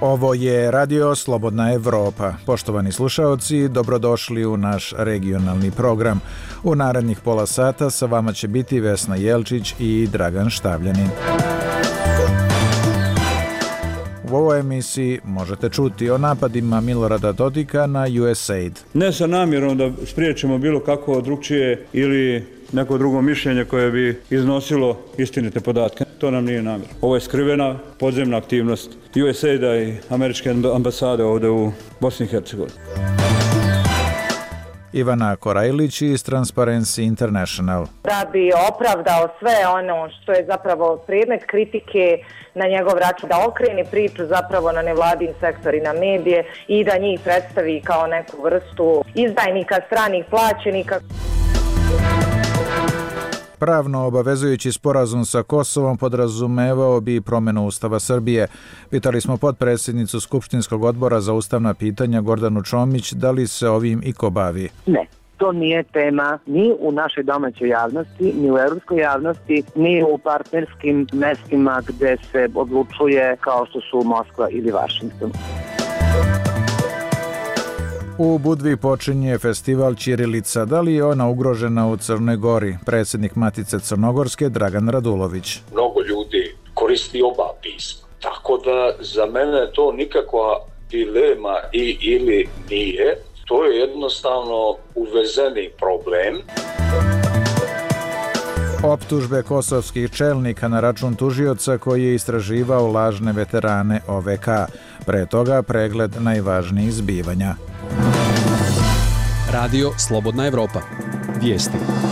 Ovo je Radio Slobodna Evropa. Poštovani slušaoci, dobrodošli u naš regionalni program. U narednih pola sata sa vama će biti Vesna Jelčić i Dragan Štavljanin. U ovoj emisiji možete čuti o napadima Milorada Dodika na USAID. Ne sa namjerom da spriječimo bilo kako drugčije ili neko drugo mišljenje koje bi iznosilo istinite podatke. To nam nije namjer. Ovo je skrivena podzemna aktivnost USAID-a i američke ambasade ovdje u Bosni i Hercegovini. Ivana Korajlić iz Transparency International. Da bi opravdao sve ono što je zapravo predmet kritike na njegov račun, da okrene priču zapravo na nevladin sektor i na medije i da njih predstavi kao neku vrstu izdajnika, stranih plaćenika. Pravno obavezujući sporazum sa Kosovom podrazumevao bi promjenu Ustava Srbije. Pitali smo potpredsjednicu Skupštinskog odbora za ustavna pitanja Gordanu Čomić da li se ovim iko bavi. Ne. To nije tema ni u našoj domaćoj javnosti, ni u europskoj javnosti, ni u partnerskim mestima gde se odlučuje kao što su Moskva ili Vašington. U Budvi počinje festival Ćirilica. Da li je ona ugrožena u Crnoj Gori? Predsjednik Matice Crnogorske Dragan Radulović. Mnogo ljudi koristi oba pisma. Tako da za mene to nikakva dilema ili nije. To je jednostavno uvezeni problem. Optužbe kosovskih čelnika na račun tužioca koji je istraživao lažne veterane OVK. Pre toga pregled najvažnijih zbivanja. Radio Slobodna Evropa. Vijesti.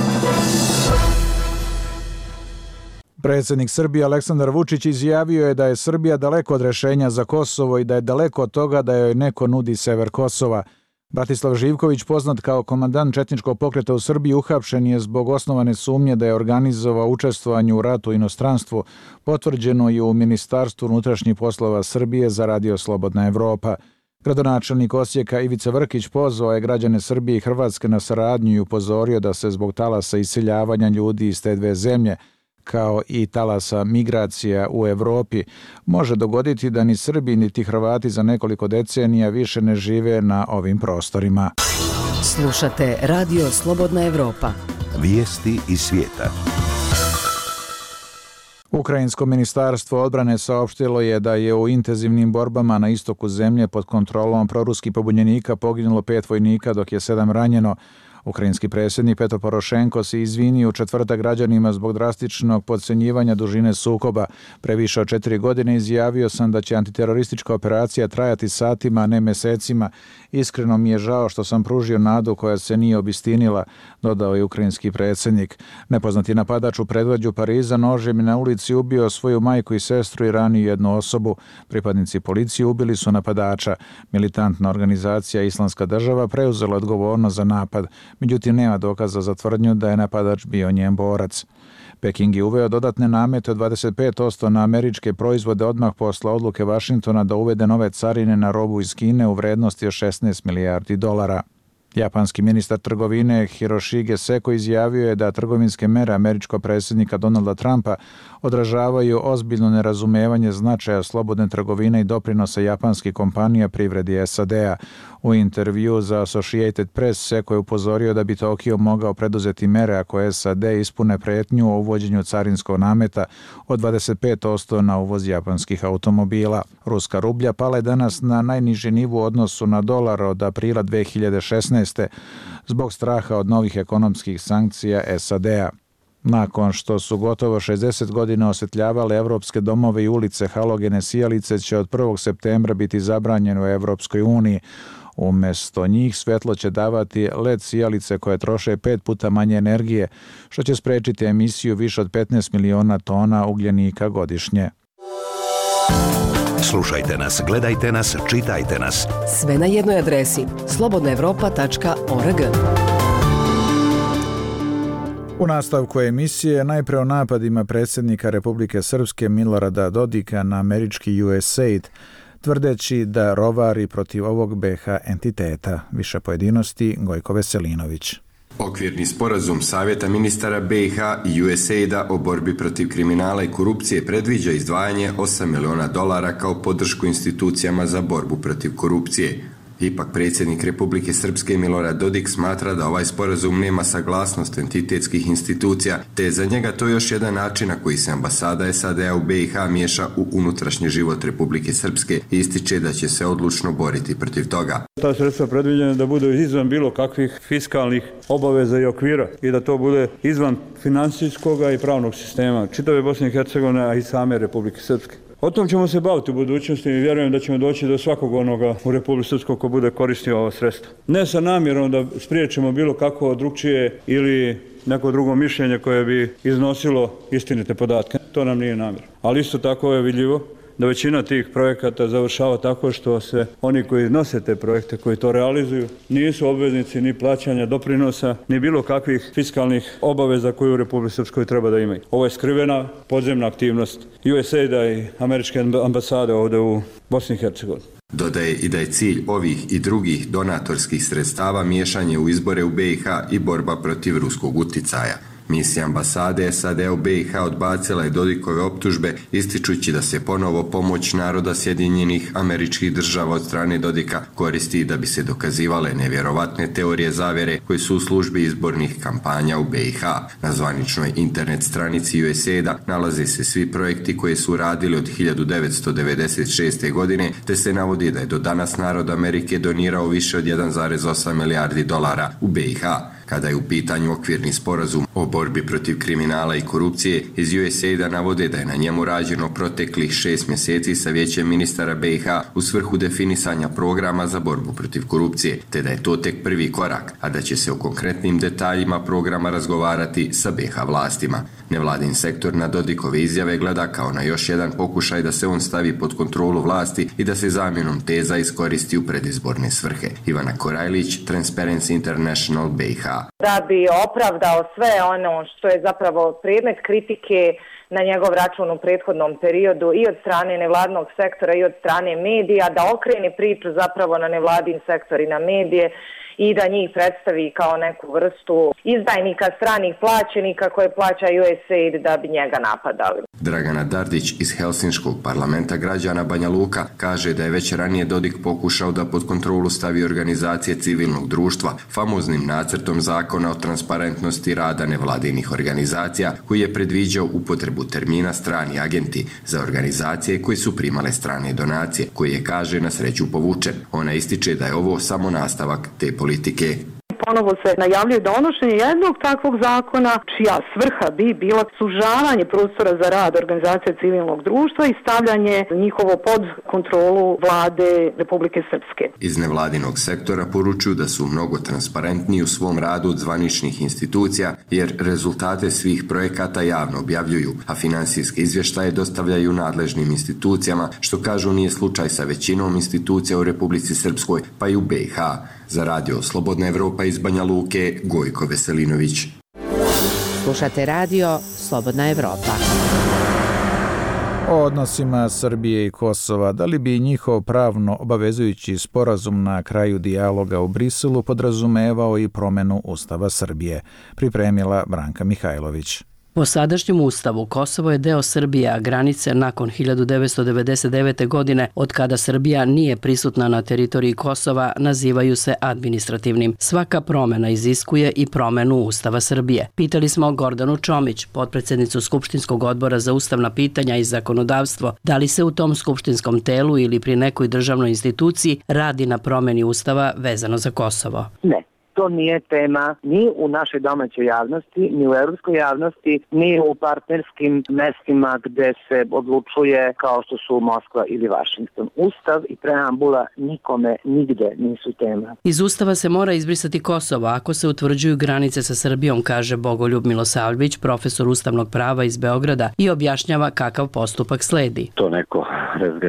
Predsjednik Srbije Aleksandar Vučić izjavio je da je Srbija daleko od rješenja za Kosovo i da je daleko od toga da joj neko nudi sever Kosova. Bratislav Živković, poznat kao komandant četničkog pokreta u Srbiji, uhapšen je zbog osnovane sumnje da je organizovao učestvovanje u ratu u inostranstvu, potvrđeno je u Ministarstvu unutrašnjih poslova Srbije za Radio Slobodna Evropa. Gradonačelnik Osijeka Ivica Vrkić pozvao je građane Srbije i Hrvatske na saradnju i upozorio da se zbog talasa iseljavanja ljudi iz te dve zemlje, kao i talasa migracija u Evropi, može dogoditi da ni Srbi niti Hrvati za nekoliko decenija više ne žive na ovim prostorima. Slušate Radio Slobodna Evropa. Vijesti iz svijeta. Ukrajinsko ministarstvo odbrane saopštilo je da je u intenzivnim borbama na istoku zemlje pod kontrolom proruskih pobunjenika poginulo 5 vojnika dok je 7 ranjeno. Ukrajinski predsjednik Petro Porošenko se izvinio u četvrtak građanima zbog drastičnog podcjenjivanja dužine sukoba. Pre više od 4 godine izjavio sam da će antiteroristička operacija trajati satima, a ne mesecima. Iskreno mi je žao što sam pružio nadu koja se nije obistinila, dodao je ukrajinski predsjednik. Nepoznati napadač u predgrađu Pariza nožem je na ulici ubio svoju majku i sestru i ranio jednu osobu. Pripadnici policije ubili su napadača. Militantna organizacija Islamska država preuzela odgovornost za napad. Međutim, nema dokaza za tvrdnju da je napadač bio njen borac. Peking je uveo dodatne namete od 25% na američke proizvode odmah posle odluke Vašingtona da uvede nove carine na robu iz Kine u vrednosti od 16 milijardi dolara. Japanski ministar trgovine Hiroshige Seko izjavio je da trgovinske mere američkog predsjednika Donalda Trumpa odražavaju ozbiljno nerazumevanje značaja slobodne trgovine i doprinosa japanskih kompanija privredi SAD-a. U intervju za Associated Press Seko je upozorio da bi Tokio mogao preduzeti mere ako SAD ispune pretnju o uvođenju carinskog nameta od 25% na uvoz japanskih automobila. Ruska rublja pala je danas na najniži nivo u odnosu na dolar od aprila 2016. zbog straha od novih ekonomskih sankcija SAD-a. Nakon što su gotovo 60 godina osvetljavale evropske domove i ulice, halogene sijalice će od 1. septembra biti zabranjene u Evropskoj uniji. Umjesto njih svjetlo će davati LED sijalice koje troše 5 puta manje energije, što će spriječiti emisiju više od 15 miliona tona ugljenika godišnje. Slušajte nas, gledajte nas, čitajte nas. Sve na jednoj adresi slobodnaevropa.org. U nastavku emisije najpre o napadima predsjednika Republike Srpske Milorada Dodika na američki USAID, tvrdeći da rovari protiv ovog BiH entiteta. Više pojedinosti Gojko Veselinović. Okvirni sporazum Savjeta ministara BiH i USAID-a o borbi protiv kriminala i korupcije predviđa izdvajanje $8 miliona kao podršku institucijama za borbu protiv korupcije. Ipak predsjednik Republike Srpske Milorad Dodik smatra da ovaj sporazum nema saglasnost entitetskih institucija, te je za njega to još jedan način na koji se ambasada SAD-a u BiH miješa u unutrašnji život Republike Srpske i ističe da će se odlučno boriti protiv toga. Ta sredstva predviđena da budu izvan bilo kakvih fiskalnih obaveza i okvira i da to bude izvan financijskog i pravnog sistema čitave Bosne i Hercegovine, a i same Republike Srpske. O tom ćemo se baviti u budućnosti i vjerujem da ćemo doći do svakog onoga u Republici Srpskoj ko bude koristio ova sredstva. Ne sa namjerom da spriječimo bilo kako drugčije ili neko drugo mišljenje koje bi iznosilo istinite podatke. To nam nije namjer. Ali isto tako je vidljivo da većina tih projekata završava tako što se oni koji nose te projekte, koji to realizuju, nisu obveznici ni plaćanja doprinosa, ni bilo kakvih fiskalnih obaveza koje u Republici Srpskoj treba da imaju. Ovo je skrivena podzemna aktivnost USAID-a i američke ambasade ovdje u Bosni i Hercegovini. Dodaje i da je cilj ovih i drugih donatorskih sredstava miješanje u izbore u BiH i borba protiv ruskog uticaja. Misija ambasade SAD u BiH odbacila je Dodikove optužbe, ističući da se ponovo pomoć naroda Sjedinjenih Američkih Država od strane Dodika koristi da bi se dokazivale nevjerovatne teorije zavjere koje su u službi izbornih kampanja u BiH. Na zvaničnoj internet stranici USAID-a nalaze se svi projekti koje su radili od 1996. godine, te se navodi da je do danas narod Amerike donirao više od $1,8 milijardi u BiH. Kada je u pitanju okvirni sporazum o borbi protiv kriminala i korupcije, iz USAID-a navode da je na njemu rađeno proteklih 6 mjeseci sa vijećem ministara BiH u svrhu definisanja programa za borbu protiv korupcije, te da je to tek prvi korak, a da će se o konkretnim detaljima programa razgovarati sa BiH vlastima. Nevladin sektor na Dodikove izjave gleda kao na još jedan pokušaj da se on stavi pod kontrolu vlasti i da se zamjenom teza iskoristi u predizborne svrhe. Ivana Korajlić, Transparency International, BiH. Da bi opravdao sve ono što je zapravo predmet kritike na njegov račun u prethodnom periodu i od strane nevladnog sektora i od strane medija, da okrene priču zapravo na nevladin sektor i na medije i da njih predstavi kao neku vrstu izdajnika, stranih plaćenika koje plaća USAID da bi njega napadali. Dragana Dardić iz Helsinškog parlamenta građana Banja Luka kaže da je već ranije Dodik pokušao da pod kontrolu stavi organizacije civilnog društva famoznim nacrtom zakona o transparentnosti rada nevladinih organizacija koji je predviđao upotrebu termina strani agenti za organizacije koje su primale strane donacije, koji je, kaže, na sreću povučen. Ona ističe da je ovo samo nastavak te politike. Ponovo se najavljuje donošenje jednog takvog zakona čija svrha bi bila sužavanje prostora za rad organizacija civilnog društva i stavljanje njihovo pod kontrolu vlade Republike Srpske. Iz nevladinog sektora poručuju da su mnogo transparentniji u svom radu od zvaničnih institucija jer rezultate svih projekata javno objavljuju, a finansijske izvještaje dostavljaju nadležnim institucijama, što kažu nije slučaj sa većinom institucija u Republici Srpskoj pa i u BiH. Za radio Slobodna Evropa iz Banja Luke, Gojko Veselinović. Slušate radio Slobodna Evropa. O odnosima Srbije i Kosova, da li bi njihov pravno obavezujući sporazum na kraju dijaloga u Briselu podrazumevao i promjenu Ustava Srbije, pripremila Branka Mihajlović. Po sadašnjem ustavu, Kosovo je deo Srbije, a granice nakon 1999. godine, od kada Srbija nije prisutna na teritoriji Kosova, nazivaju se administrativnim. Svaka promjena iziskuje i promjenu Ustava Srbije. Pitali smo Gordanu Čomić, potpredsjednicu Skupštinskog odbora za ustavna pitanja i zakonodavstvo, da li se u tom skupštinskom telu ili pri nekoj državnoj instituciji radi na promjeni Ustava vezano za Kosovo. Ne. To nije tema ni u našoj domaćoj javnosti, ni u europskoj javnosti, ni u partnerskim mestima gde se odlučuje kao što su Moskva ili Vašington. Ustav i preambula nikome nigde nisu tema. Iz Ustava se mora izbrisati Kosovo ako se utvrđuju granice sa Srbijom, kaže Bogoljub Milosavljević, profesor ustavnog prava iz Beograda, i objašnjava kakav postupak sledi. To neko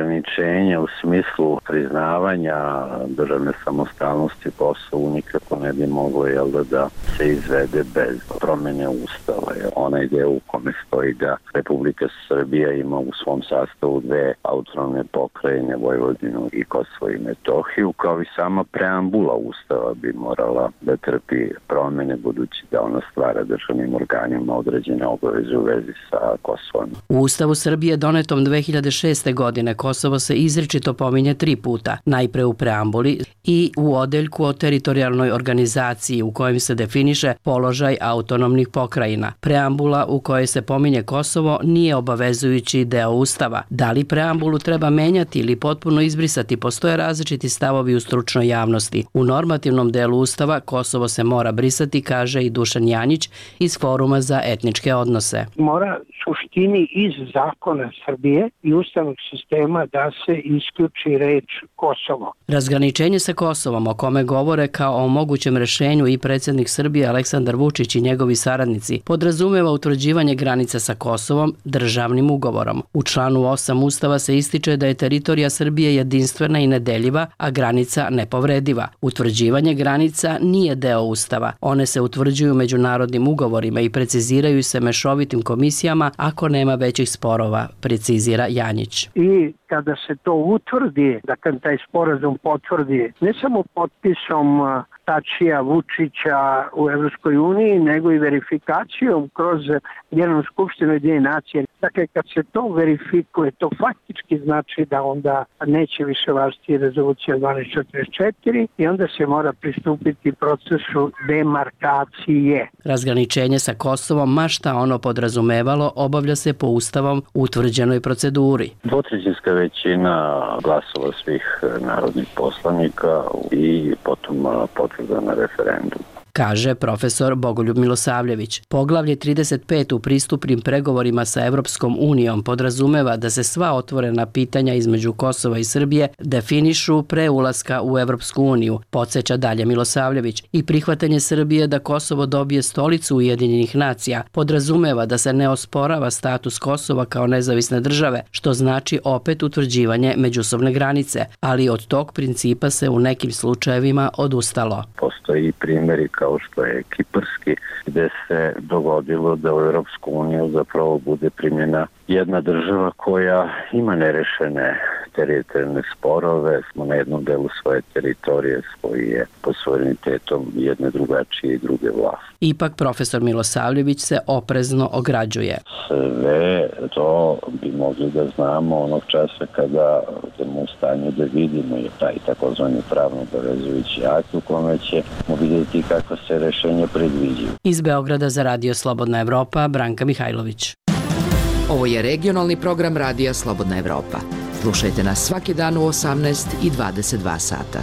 razgraničenje u smislu priznavanja državne samostalnosti Kosovu nikako ne je moglo da se izvede bez promjene Ustava. Onaj deo u kome stoji da Republika Srbija ima u svom sastavu dve autonomne pokrajine, Vojvodinu i Kosovo i Metohiju, kao i sama preambula Ustava bi morala da trpi promjene, budući da ona stvara državnim organima određene obaveze u vezi sa Kosovom. U Ustavu Srbije donetom 2006. godine Kosovo se izričito pominje 3 puta. Najpre u preambuli i u odeljku o teritorijalnoj organizaciji u kojem se definiše položaj autonomnih pokrajina. Preambula u kojoj se pominje Kosovo nije obavezujući deo Ustava. Da li preambulu treba menjati ili potpuno izbrisati, postoje različiti stavovi u stručnoj javnosti. U normativnom delu Ustava Kosovo se mora brisati, kaže i Dušan Janjić iz Foruma za etničke odnose. Mora suštini iz zakona Srbije i ustavnog sistema da se isključi reč Kosovo. Razgraničenje sa Kosovom, o kome govore kao o mogućem rešenju i predsjednik Srbije Aleksandar Vučić i njegovi saradnici, podrazumeva utvrđivanje granica sa Kosovom državnim ugovorom. U članu 8 Ustava se ističe da je teritorija Srbije jedinstvena i nedeljiva, a granica nepovrediva. Utvrđivanje granica nije deo Ustava. One se utvrđuju međunarodnim ugovorima i preciziraju se mešovitim komisijama ako nema većih sporova, precizira Janjić. I kada se to utvrdi, da kad taj sporazum potvrdi ne samo potpisom Tačija, Vučića u Evropskoj uniji, nego i verifikacijom kroz Generalnu skupštinu Ujedinjenih nacija. Dakle, kad se to verifikuje, to faktički znači da onda neće više važiti rezolucija 1244 i onda se mora pristupiti procesu demarkacije. Razgraničenje sa Kosovom, ma šta ono podrazumevalo, obavlja se po Ustavom utvrđenoj proceduri. Dvotrećinska većina glasova svih narodnih poslanika i potom potvrda na referendum, kaže profesor Bogoljub Milosavljević. Poglavlje 35 u pristupnim pregovorima sa Evropskom unijom podrazumeva da se sva otvorena pitanja između Kosova i Srbije definišu pre ulaska u Evropsku uniju, podsjeća dalje Milosavljević. I prihvatanje Srbije da Kosovo dobije stolicu Ujedinjenih nacija podrazumeva da se ne osporava status Kosova kao nezavisne države, što znači opet utvrđivanje međusobne granice, ali od tog principa se u nekim slučajevima odustalo. Postoji primjeri kao što je kiparski, gde se dogodilo da u Europsku uniju zapravo bude primljena jedna država koja ima nerešene teritorijalne sporove, smo na jednom delu svoje teritorije, koji je pod suverenitetom jedne drugačije i druge vlasti. Ipak profesor Milosavljević se oprezno ograđuje. Sve to bi mogli da znamo onog časa kada budemo u stanju da vidimo je taj takozvani pravno obavezujući akt u kome ćemo vidjeti kako se rešenja predviđaju. Iz Beograda za Radio Slobodna Evropa, Branka Mihajlović. Ovo je regionalni program Radija Slobodna Evropa. Slušajte nas svaki dan u 18 i 22 sata.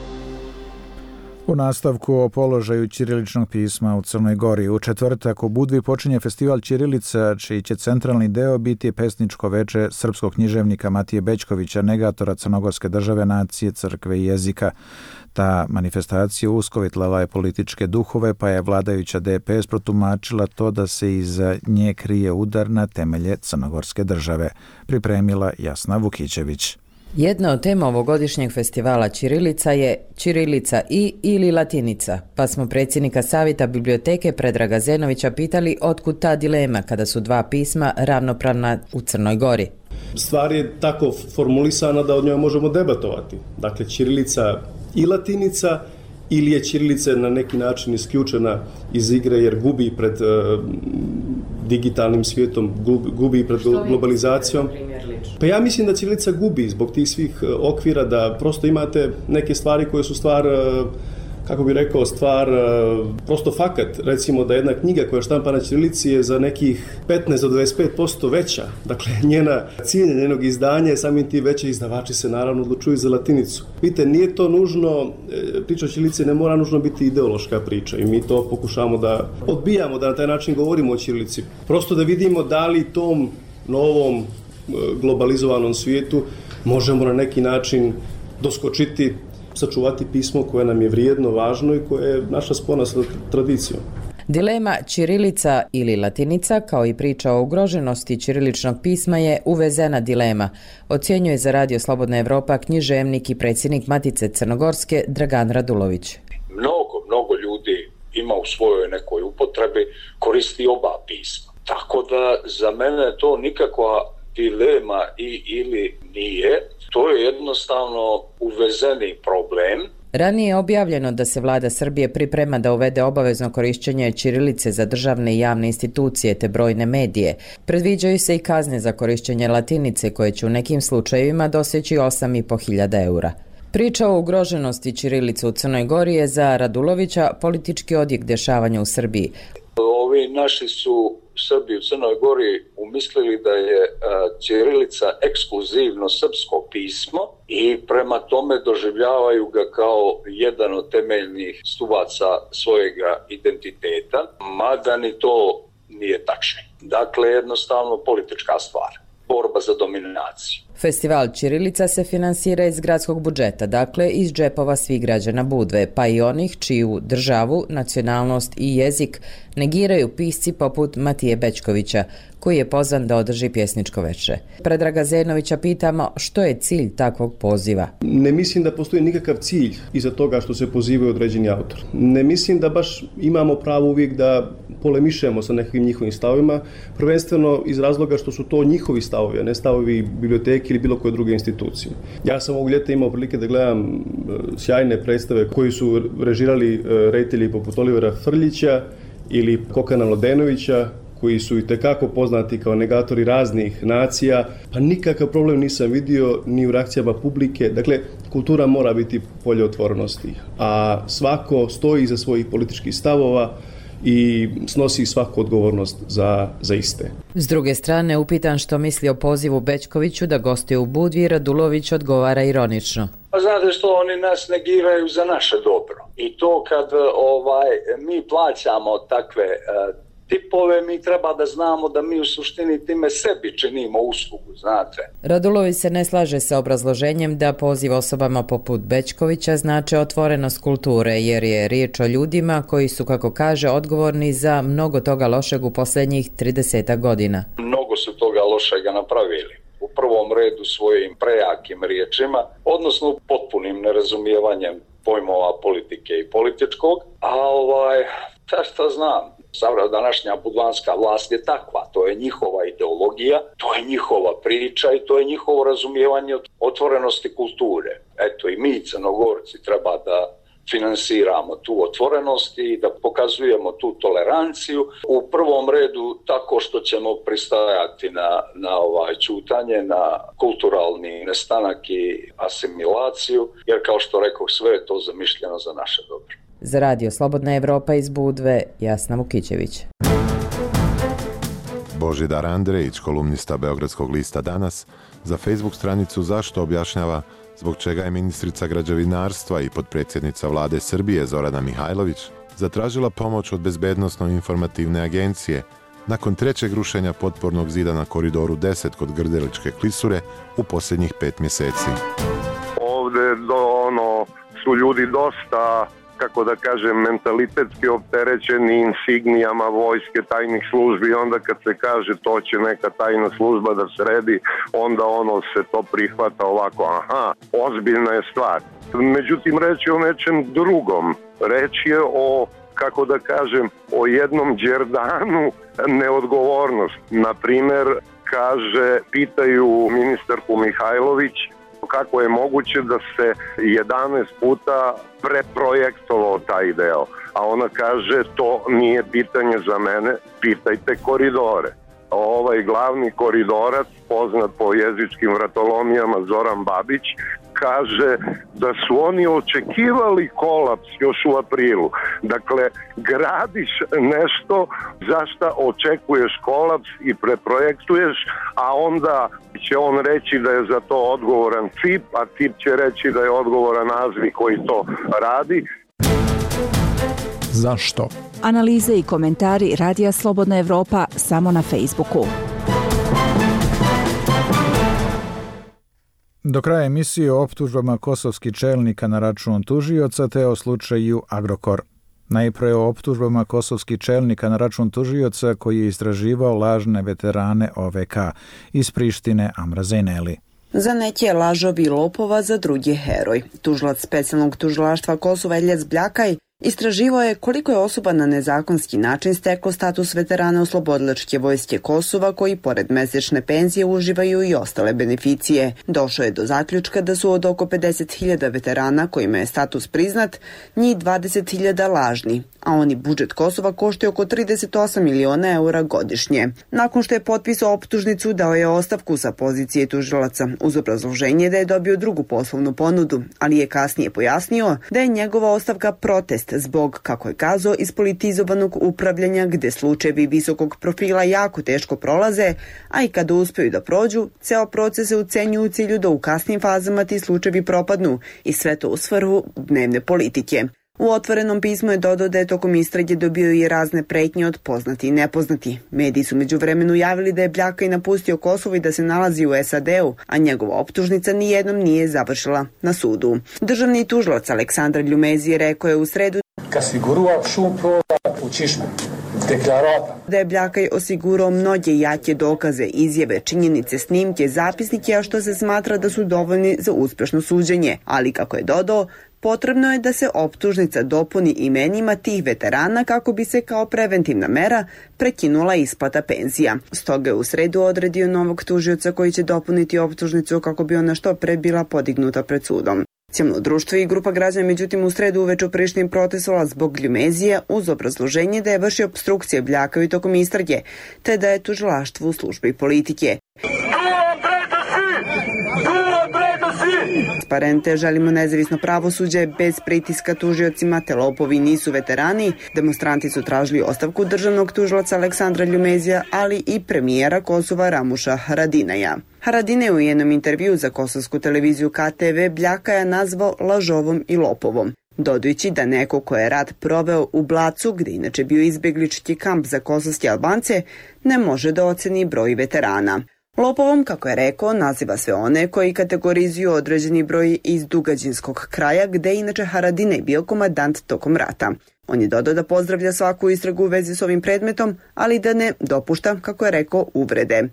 U nastavku o položaju ćiriličnog pisma u Crnoj Gori. U četvrtak u Budvi počinje festival ćirilica, čiji će centralni deo biti pesničko veče srpskog književnika Matije Bećkovića, negatora crnogorske države, nacije, crkve i jezika. Ta manifestacija uskovitlela je političke duhove, pa je vladajuća DPS protumačila to da se iza nje krije udar na temelje crnogorske države. Pripremila Jasna Vukićević. Jedna od tema ovogodišnjeg festivala ćirilica je ćirilica i ili latinica, pa smo predsjednika Savjeta biblioteke Predraga Zenovića pitali otkud ta dilema kada su dva pisma ravnopravna u Crnoj Gori. Stvar je tako formulisana da od njoj možemo debatovati. Dakle, ćirilica i latinica ili je ćirilica na neki način isključena iz igre jer gubi pred digitalnim svijetom, gubi pred globalizacijom. Pa ja mislim da ćirilica gubi zbog tih svih okvira, da prosto imate neke stvari koje su stvar, kako bih rekao, stvar prosto fakat. Recimo da jedna knjiga koja je štampana na ćirilici je za nekih 15 do 25% veća. Dakle, cijenje njenog izdanja je samim tim veće, izdavači se naravno odlučuju za latinicu. Vidite, nije to nužno, priča o ćirilici ne mora nužno biti ideološka priča i mi to pokušamo da odbijamo, da na taj način govorimo o ćirilici. Prosto da vidimo da li tom novom globalizovanom svijetu možemo na neki način doskočiti, sačuvati pismo koje nam je vrijedno, važno i koje je naša spona sa tradicijom. Dilema ćirilica ili latinica, kao i priča o ugroženosti ćiriličnog pisma, je uvezena dilema, ocjenjuje za Radio Slobodna Evropa književnik i predsjednik Matice Crnogorske Dragan Radulović. Mnogo ljudi ima u svojoj nekoj upotrebi, koristi oba pisma. Tako da za mene to nikakva dilema ili nije, to je jednostavno uvezeni problem. Ranije je objavljeno da se vlada Srbije priprema da uvede obavezno korišćenje ćirilice za državne i javne institucije te brojne medije. Predviđaju se i kazne za korišćenje latinice koje će u nekim slučajevima doseći 8.500 eura. Priča o ugroženosti ćirilice u Crnoj Gori je za Radulovića politički odjek dešavanja u Srbiji. Ovi naši su Srbi u Crnoj Gori umislili da je ćirilica ekskluzivno srpsko pismo i prema tome doživljavaju ga kao jedan od temeljnih stubaca svojega identiteta, mada ni to nije tačno. Dakle, jednostavno politička stvar, borba za dominaciju. Festival ćirilica se finansira iz gradskog budžeta, dakle iz džepova svih građana Budve, pa i onih čiju državu, nacionalnost i jezik negiraju pisci poput Matije Bećkovića, koji je pozvan da održi pjesničko veče. Predraga Zenovića pitamo što je cilj takvog poziva. Ne mislim da postoji nikakav cilj iza toga što se pozivaju određeni autor. Ne mislim da baš imamo pravo uvijek da polemišemo sa nekim njihovim stavovima, prvenstveno iz razloga što su to njihovi stavovi, a ne stavovi biblioteke ili bilo koje druge institucije. Ja sam ovog ljeta imao prilike da gledam sjajne predstave koji su režirali reditelji poput Olivera Frljića ili Kokana Mladenovića, koji su i tekako poznati kao negatori raznih nacija, pa nikakav problem nisam vidio ni u reakcijama publike. Dakle, kultura mora biti polje otvorenosti, a svako stoji iza svojih političkih stavova i snosi svaku odgovornost za iste. S druge strane, upitan što misli o pozivu Bećkoviću da gostuje u Budvi, Radulović odgovara ironično. Pa znate što, oni nas negiraju za naše dobro. I to kad mi plaćamo takve tipove, mi treba da znamo da mi u suštini time sebi činimo uslugu, znate. Radulović se ne slaže sa obrazloženjem da poziv osobama poput Bećkovića znače otvorenost kulture, jer je riječ o ljudima koji su, kako kaže, odgovorni za mnogo toga lošeg u posljednjih 30 godina. Mnogo su toga lošega napravili. U prvom redu svojim prejakim riječima, odnosno potpunim nerazumijevanjem pojmova politike i političkog, a šta znam, današnja budvanska vlast je takva, to je njihova ideologija, to je njihova priča i to je njihovo razumijevanje otvorenosti kulture. Eto i mi Crnogorci treba da finansiramo tu otvorenost i da pokazujemo tu toleranciju. U prvom redu tako što ćemo pristajati na ćutanje, na kulturalni nestanak i asimilaciju, jer kao što rekao, sve je to zamišljeno za naše dobro. Za Radio Slobodna Evropa iz Budve, Jasna Vukićević. Božidar Andrejić, kolumnista Beogradskog lista Danas, za Facebook stranicu Zašto objašnjava zbog čega je ministrica građevinarstva i potpredsjednica vlade Srbije Zorana Mihajlović zatražila pomoć od Bezbednosno-informativne agencije nakon trećeg rušenja potpornog zida na koridoru 10 kod Grdeličke klisure u posljednjih 5 mjeseci. Ovde su ljudi dosta, kako da kažem, mentalitetski opterećeni insignijama vojske, tajnih službi, i onda kad se kaže to će neka tajna služba da sredi, onda se to prihvata ovako, aha, ozbiljna je stvar. Međutim, reč je o nečem drugom. Reč je o, kako da kažem, o jednom đerdanu neodgovornosti. Naprimer, pitaju ministarku Mihajlović kako je moguće da se 11 puta preprojektovao taj deo. A ona kaže, to nije pitanje za mene, pitajte koridore. Ovaj glavni koridorac, poznat po jezičkim vratolomijama Zoran Babić, kaže da su oni očekivali kolaps još u aprilu. Dakle, gradiš nešto za šta očekuješ kolaps i preprojektuješ, a onda će on reći da je za to odgovoran CIP, a CIP će reći da je odgovoran AZVI koji to radi. Zašto? Analize i komentari Radija Slobodna Evropa samo na Facebooku. Do kraja emisije o optužbama kosovskih čelnika na račun tužioca te o slučaju Agrokor. Najprije o optužbama kosovskih čelnika na račun tužioca koji je istraživao lažne veterane OVK iz Prištine Amra Zejneli. Za neke je lažovi lopova, za druge heroj. Tužilac specijalnog tužilaštva Kosova Eljas Bljakaj Istraživao je koliko je osoba na nezakonski način steklo status veterana Oslobodilačke vojske Kosova koji pored mesečne penzije uživaju i ostale beneficije. Došao je do zaključka da su od oko 50.000 veterana kojima je status priznat, njih 20.000 lažni, a oni budžet Kosova košta oko 38 miliona eura godišnje. Nakon što je potpisao optužnicu, dao je ostavku sa pozicije tužilaca uz obrazloženje da je dobio drugu poslovnu ponudu, ali je kasnije pojasnio da je njegova ostavka protest zbog, kako je kazao, ispolitizovanog upravljanja gde slučajevi visokog profila jako teško prolaze, a i kada uspeju da prođu, ceo proces se ucenjuje u cilju da u kasnim fazama ti slučajevi propadnu i sve to u svrhu dnevne politike. U otvorenom pismu je dodao da je tokom istrage dobio i razne pretnje od poznati i nepoznati. Mediji su međuvremenu javili da je Bljaka i napustio Kosovo i da se nalazi u SAD-u, a njegova optužnica nijednom nije završila na sudu. Državni tužilac Aleksandar Ljumezi rekao je u sredu da je Bljaka osigurao mnoge jake dokaze, izjave, činjenice, snimke, zapisnike, a što se smatra da su dovoljni za uspešno suđenje, ali kako je dodao, potrebno je da se optužnica dopuni imenima tih veterana kako bi se kao preventivna mera prekinula isplata penzija. Stoga je u sredu odredio novog tužioca koji će dopuniti optužnicu kako bi ona što pre bila podignuta pred sudom. Civilno društvo i grupa građana međutim u sredu uveče u Prištini protestovala zbog Ljumezija uz obrazloženje da je vršio opstrukcije Bljakavi tokom istrage, te da je tužilaštvo u službi politike. Transparente, želimo nezavisno pravosuđe bez pritiska tužiocima, te lopovi nisu veterani. Demonstranti su tražili ostavku državnog tužilaca Aleksandra Ljumezija, ali i premijera Kosova Ramuša Haradinaja. Haradinaj u jednom intervju za kosovsku televiziju KTV Bljaka je nazvao lažovom i lopovom, dodajući da neko ko je rat proveo u Blacu, gde inače bio izbeglički kamp za kosovske Albance, ne može da oceni broj veterana. Lopovom, kako je rekao, naziva sve one koji kategorizuju određeni broj iz Dugađinskog kraja, gde je inače Haradinaj bio komandant tokom rata. On je dodao da pozdravlja svaku istragu u vezi s ovim predmetom, ali da ne dopušta, kako je rekao, uvrede.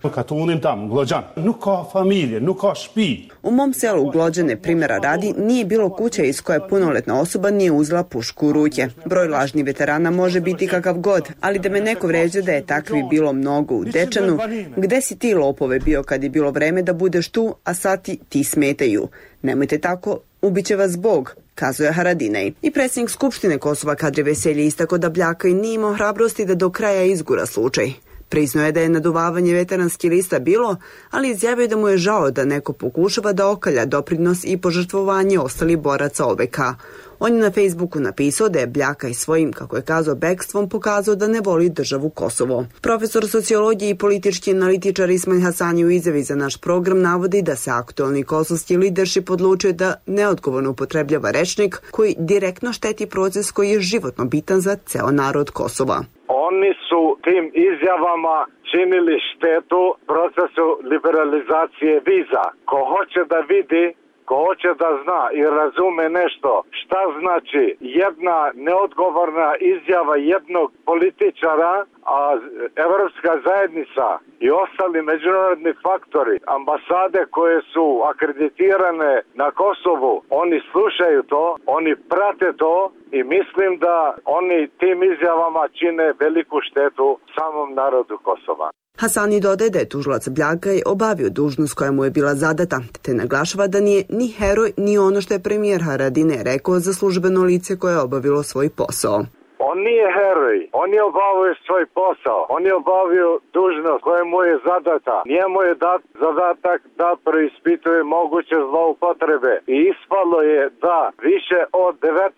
U mom selu Glođane, primjera radi, nije bilo kuće iz koje punoletna osoba nije uzela pušku u ruke. Broj lažnih veterana može biti kakav god, ali da me neko vređa da je takvi bilo mnogo u Dečanu, gde si ti lopove bio kad je bilo vreme da budeš tu, a sad ti smetaju. Nemojte tako, ubiće vas Bog, kazuje Haradinaj. I predsjednik Skupštine Kosova Kadri Veselji istako da Bljaka i nije imao hrabrosti da do kraja izgura slučaj. Priznao je da je naduvavanje veteranskih lista bilo, ali izjavio da mu je žao da neko pokušava da okalja doprinos i požrtvovanje ostalih boraca OVK. On je na Facebooku napisao da je Bljaka i svojim, kako je kazao, bekstvom pokazao da ne voli državu Kosovo. Profesor sociologije i politički analitičar Ismail Hasani u izjavi za naš program navodi da se aktualni kosovski lidership odlučio da neodgovorno upotrebljava rečnik koji direktno šteti proces koji je životno bitan za ceo narod Kosova. Oni su tim izjavama činili štetu procesu liberalizacije viza. Ko hoće da vidi, ko hoće da zna i razume nešto šta znači jedna neodgovorna izjava jednog političara, a Evropska zajednica i ostali međunarodni faktori, ambasade koje su akreditirane na Kosovu, oni slušaju to, oni prate to i mislim da oni tim izjavama čine veliku štetu samom narodu Kosova. Hasani dodaje da je tužilac Bljaka obavio dužnost koja mu je bila zadata, te naglašava da nije ni heroj ni ono što je premijer Haradinaj rekao za službeno lice koje je obavilo svoj posao. On nije heroj, on je obavio svoj posao, on je obavio dužnost koja mu je zadata. Njemu je dat zadatak da preispituje moguće zloupotrebe i ispalo je da više od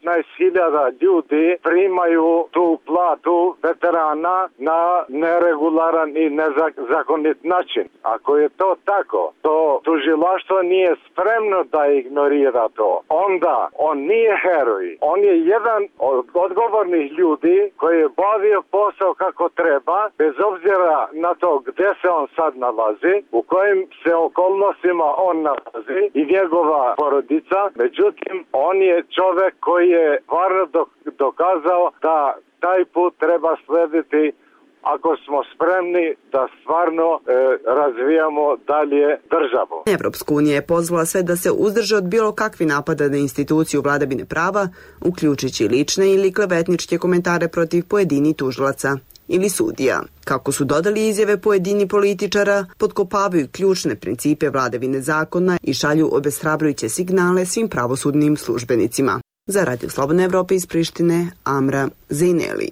19.000 ljudi primaju tu platu veterana na neregularan i nezakonit način. Ako je to tako, to tužilaštvo nije spremno da ignorira to. Onda on nije heroj, on je jedan od odgovornih ljudi koji je bavio posao kako treba, bez obzira na to gde se on sad nalazi, u kojim se okolnostima on nalazi i njegova porodica. Međutim, on je čovek koji je stvarno dokazao da taj put treba slediti ako smo spremni da stvarno razvijamo dalje državu. Evropska unija je pozvala sve da se uzdrže od bilo kakvi napada na instituciju vladavine prava, uključujući lične ili klevetničke komentare protiv pojedinih tužilaca ili sudija. Kako su dodali izjave pojedini političara, potkopavaju ključne principe vladavine zakona i šalju obeshrabrujuće signale svim pravosudnim službenicima. Za Radio Slobodna Evropa iz Prištine, Amra Zejneli.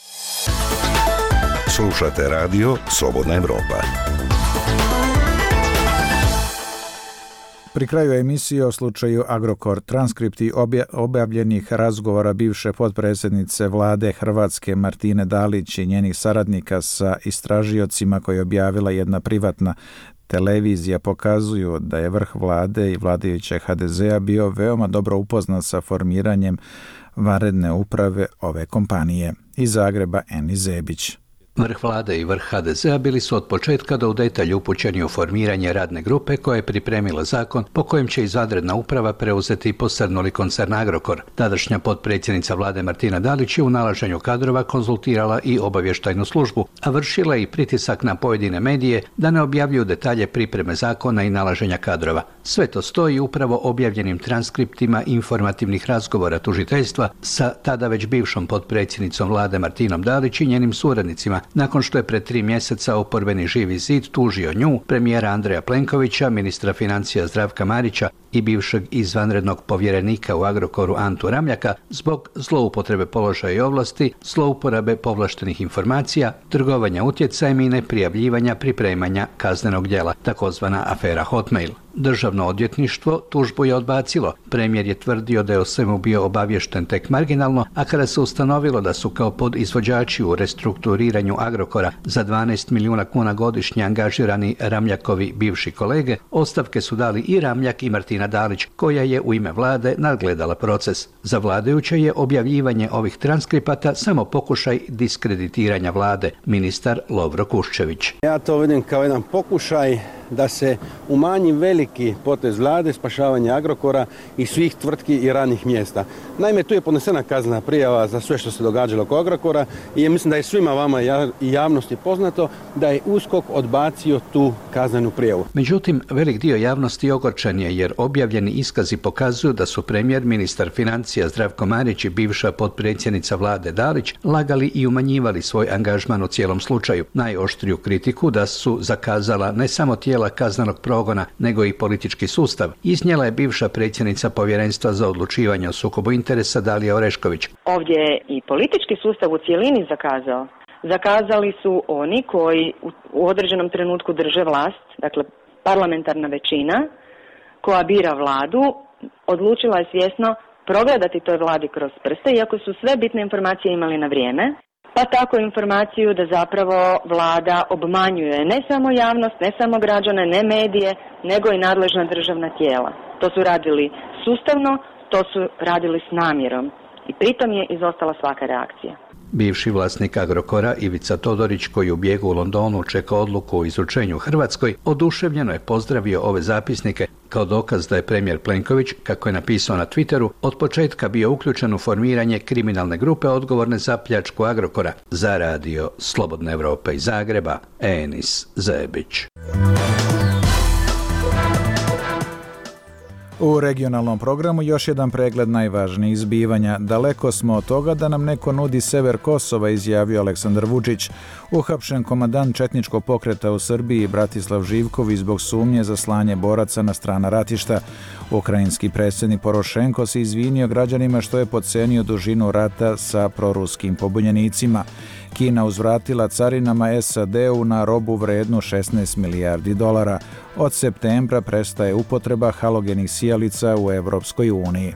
Slušate Radio Slobodna Evropa. Pri kraju emisije o slučaju Agrokor, transkripti objavljenih razgovora bivše potpredsjednice vlade Hrvatske Martine Dalić i njenih saradnika sa istražiocima koje je objavila jedna privatna televizija pokazuju da je vrh vlade i vladajuće HDZ-a bio veoma dobro upoznat sa formiranjem vanredne uprave ove kompanije. Iz Zagreba Eni Zebić. Vrh vlade i vrh HDZ-a bili su od početka do u detalj upućeni u formiranje radne grupe koja je pripremila zakon po kojem će izvanredna uprava preuzeti posrnuli koncern Agrokor. Tadašnja potpredsjednica vlade Martina Dalić je u nalaženju kadrova konzultirala i obavještajnu službu, a vršila i pritisak na pojedine medije da ne objavljuju detalje pripreme zakona i nalaženja kadrova. Sve to stoji upravo objavljenim transkriptima informativnih razgovora tužiteljstva sa tada već bivšom potpredsjednicom vlade Martinom Dalić i njenim suradnicima, nakon što je pred 3 mjeseca oporbeni Živi zid tužio nju, premijera Andreja Plenkovića, ministra financija Zdravka Marića i bivšeg izvanrednog povjerenika u Agrokoru Antu Ramljaka zbog zloupotrebe položaja i ovlasti, zlouporabe povlaštenih informacija, trgovanja utjecajem i neprijavljivanja pripremanja kaznenog djela, takozvana afera Hotmail. Državno odvjetništvo tužbu je odbacilo. Premijer je tvrdio da je o svemu bio obavješten tek marginalno, a kada se ustanovilo da su kao podizvođači u restrukturiranju Agrokora za 12 milijuna kuna godišnje angažirani Ramljakovi bivši kolege, ostavke su dali i Ramljak i Martina Dalić, koja je u ime vlade nadgledala proces. Za vladajuće je objavljivanje ovih transkripata samo pokušaj diskreditiranja vlade, ministar Lovro Kuščević. Ja to vidim kao jedan pokušaj da se umanji veliki potez vlade, spašavanje Agrokora i svih tvrtki i radnih mjesta. Naime, tu je podnesena kaznena prijava za sve što se događalo oko Agrokora i mislim da je svima vama i javnosti poznato da je USKOK odbacio tu kaznenu prijavu. Međutim, velik dio javnosti ogorčen je jer objavljeni iskazi pokazuju da su premijer, ministar financija Zdravko Marić i bivša potpredsjednica vlade Dalić lagali i umanjivali svoj angažman u cijelom slučaju. Najoštriju kritiku da su zakazala ne samo tijela kaznenog progona, nego i politički sustav, iznijela je bivša predsjednica Povjerenstva za odlučivanje o sukobu interesa Dalija Orešković. Ovdje je i politički sustav u cjelini zakazao. Zakazali su oni koji u određenom trenutku drže vlast, dakle parlamentarna većina koja bira vladu, odlučila je svjesno progledati toj vladi kroz prste, iako su sve bitne informacije imali na vrijeme, pa tako informaciju da zapravo vlada obmanjuje ne samo javnost, ne samo građane, ne medije, nego i nadležna državna tijela. To su radili sustavno, to su radili s namjerom i pritom je izostala svaka reakcija. Bivši vlasnik Agrokora Ivica Todorić, koji u bijegu u Londonu čeka odluku o izručenju Hrvatskoj, oduševljeno je pozdravio ove zapisnike kao dokaz da je premijer Plenković, kako je napisao na Twitteru, od početka bio uključen u formiranje kriminalne grupe odgovorne za pljačku Agrokora. Za Radio Slobodna Evropa iz Zagreba, Enis Zebić. U regionalnom programu još jedan pregled najvažnijih zbivanja. Daleko smo od toga da nam neko nudi sever Kosova, izjavio Aleksandar Vučić. Uhapšen komandant četničkog pokreta u Srbiji Bratislav Živković zbog sumnje za slanje boraca na strana ratišta. Ukrajinski predsjednik Porošenko se izvinio građanima što je podcenio dužinu rata sa proruskim pobunjenicima. Kina uzvratila carinama SAD-u na robu vrednu 16 milijardi dolara. Od septembra prestaje upotreba halogenih sijalica u Evropskoj uniji.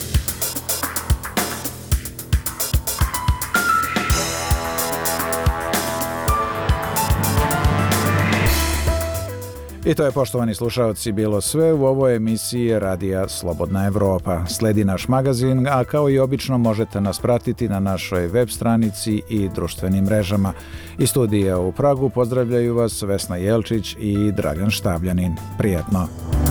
I to je, poštovani slušalci, bilo sve u ovoj emisiji Radija Slobodna Evropa. Sledi naš magazin, a kao i obično možete nas pratiti na našoj web stranici i društvenim mrežama. Iz studija u Pragu pozdravljaju vas Vesna Jelčić i Dragan Štabljanin. Prijetno!